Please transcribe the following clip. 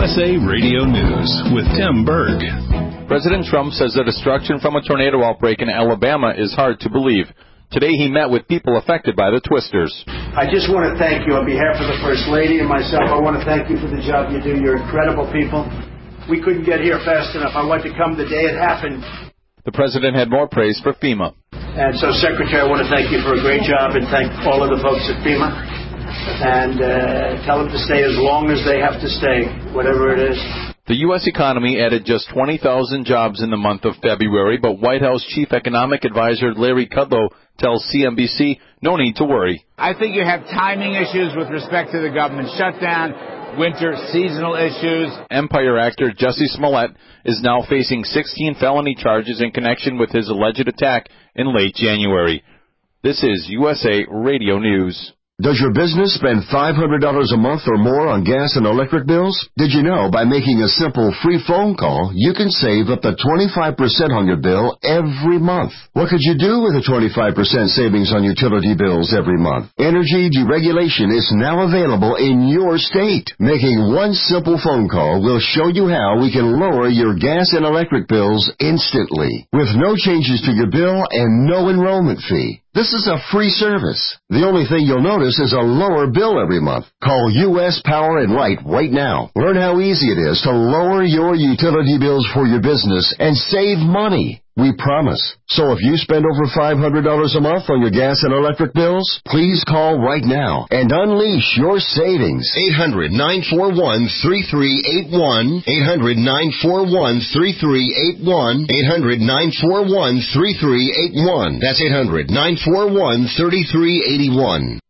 USA Radio News with Tim Berg. President Trump says the destruction from a tornado outbreak in Alabama is hard to believe. Today he met with people affected by the twisters. I just want to thank you on behalf of the First Lady and myself. I want to thank you for the job you do. You're incredible people. We couldn't get here fast enough. I wanted to come the day it happened. The president had more praise for FEMA. And so, Secretary, I want to thank you for a great job and thank all of the folks at FEMA. And tell them to stay as long as they have to stay, whatever it is. The U.S. economy added just 20,000 jobs in the month of February, but White House Chief Economic Advisor Larry Kudlow tells CNBC no need to worry. I think you have timing issues with respect to the government shutdown, winter seasonal issues. Empire actor Jussie Smollett is now facing 16 felony charges in connection with his alleged attack in late January. This is USA Radio News. Does your business spend $500 a month or more on gas and electric bills? Did you know by making a simple free phone call, you can save up to 25% on your bill every month? What could you do with a 25% savings on utility bills every month? Energy deregulation is now available in your state. Making one simple phone call will show you how we can lower your gas and electric bills instantly, with no changes to your bill and no enrollment fee. This is a free service. The only thing you'll notice is a lower bill every month. Call U.S. Power and Light right now. Learn how easy it is to lower your utility bills for your business and save money. We promise. So if you spend over $500 a month on your gas and electric bills, please call right now and unleash your savings. 800-941-3381. 800-941-3381. 800-941-3381. That's 800-941-3381.